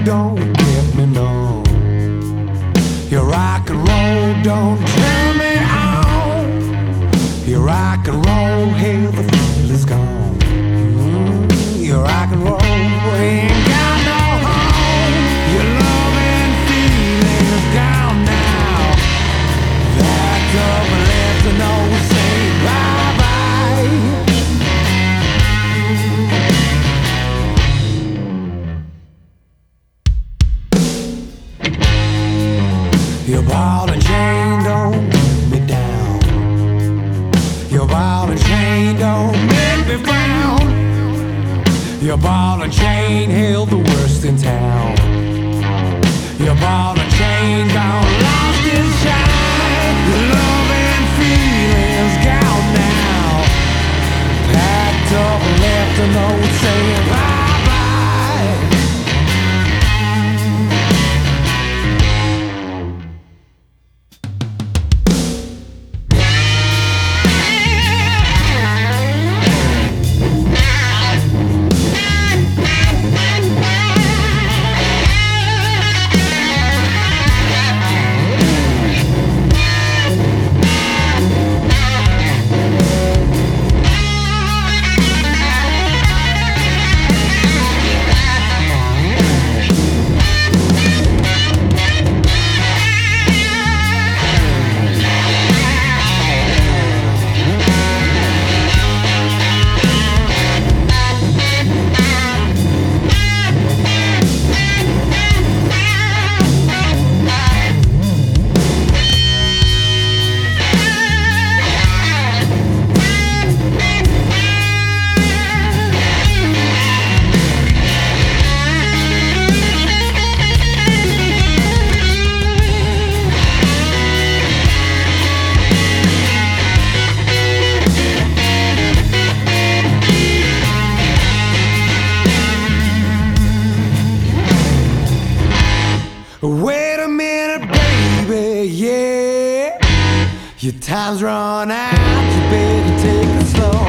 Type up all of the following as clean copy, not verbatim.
don't get me numb. Your rock and roll don't turn me on. Your rock and roll, hell, the feel is gone. Your rock and roll ain't got no home. Your love and feeling is gone now. Backed up and left to no say bye-bye. Your ball and chain don't get me down. Your ball and chain don't make me frown. Your ball and chain held the worst in town. Your ball and chain gone lost its shine. Your love and feelings gone now. Packed up and left a note saying bye-bye. Wait a minute, baby, yeah. Your time's run out, you better take it slow.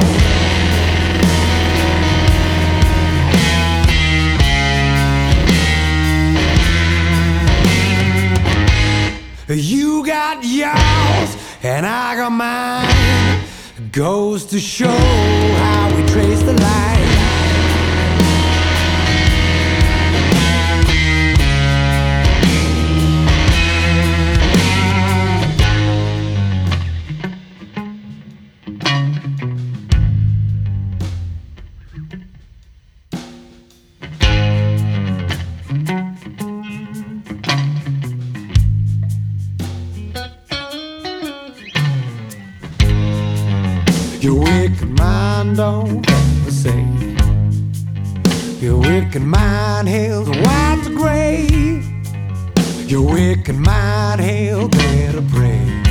You got yours, and I got mine. Goes to show how we trace the line. Your wicked mind don't ever say. Your wicked mind held the white to gray. Your wicked mind held there to pray.